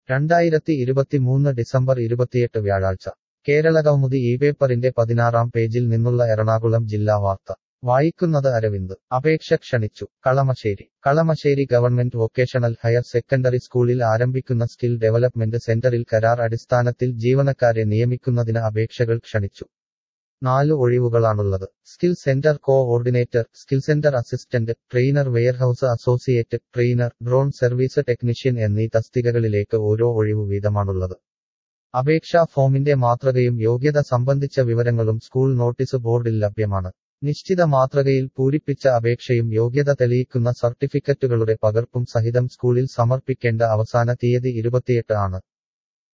2023 December 28 വ്യാഴാഴ്ച കേരളകൗമുദി ഈ പേപ്പറിന്റെ 16-ാം പേജിൽ നിന്നുള്ള എറണാകുളം ജില്ലാ വാർത്ത വായിക്കുന്നത് അരവിന്ദ്. അപേക്ഷ ക്ഷണിച്ചു. Kalamassery government vocational higher secondary സ്കൂളിൽ ആരംഭിക്കുന്ന സ്കിൽ ഡെവലപ്മെന്റ് സെന്ററിൽ കരാർ അടിസ്ഥാനത്തിൽ ജീവനക്കാരെ നിയമിക്കുന്നതിന് അപേക്ഷകൾ ക്ഷണിച്ചു. 4 ഒഴിവുകളാണുള്ളത്. Skill centre coordinator, skill centre assistant, trainer, warehouse associate, trainer, drone service technician എന്നീ തസ്തികകളിലേക്ക് ഓരോ ഒഴിവു വീതമാണുള്ളത്. അപേക്ഷാ ഫോമിന്റെ മാതൃകയും യോഗ്യത സംബന്ധിച്ച വിവരങ്ങളും സ്കൂൾ നോട്ടീസ് ബോർഡിൽ ലഭ്യമാണ്. നിശ്ചിത മാതൃകയിൽ പൂരിപ്പിച്ച അപേക്ഷയും യോഗ്യത തെളിയിക്കുന്ന സർട്ടിഫിക്കറ്റുകളുടെ പകർപ്പും സഹിതം സ്കൂളിൽ സമർപ്പിക്കേണ്ട അവസാന തീയതി 28 ആണ്.